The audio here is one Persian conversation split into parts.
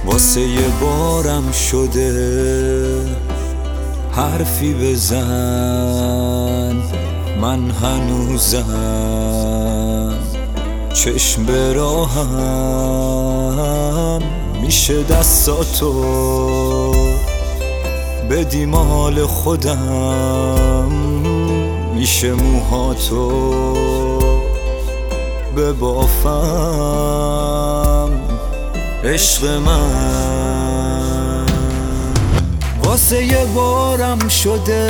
واسه یه بارم شده حرفی بزن، من هنوزم چشم به راهم. میشه دستاتو بدی مال خودم، میشه موهاتو ببافم عشق من. واسه یه بارم شده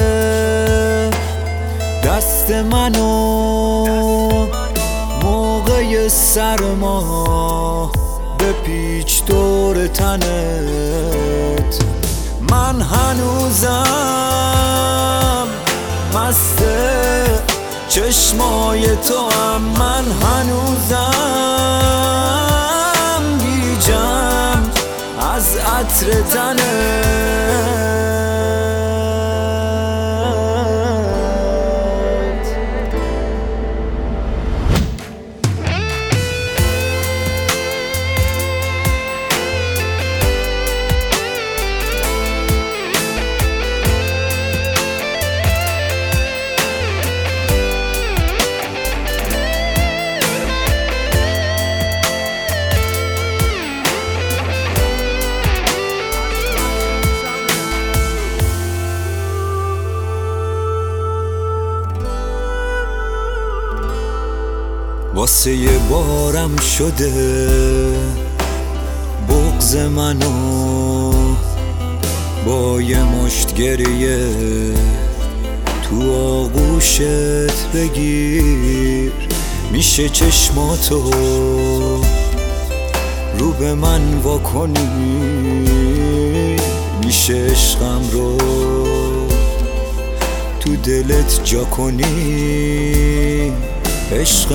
دست منو موقع سرما بپیچ دور تنت. من هنوزم مست چشمای تو هم، من هنوزم گیجم از عطر تنت. واسه یه بارم شده بغض منو با یه مشت گریه تو آغوشت بگیر. میشه چشماتو رو به من واکنی، میشه عشقم رو تو دلت جا کنی عشق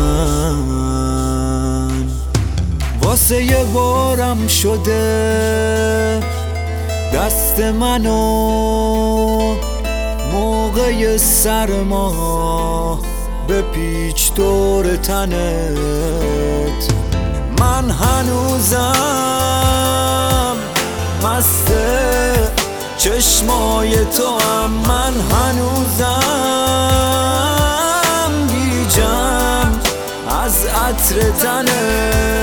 من. واسه یه بارم شده دست منو موقع سرما بپیچ دور تنت. من هنوزم مست چشمای تو هم، من هنوزم از عطر تنت.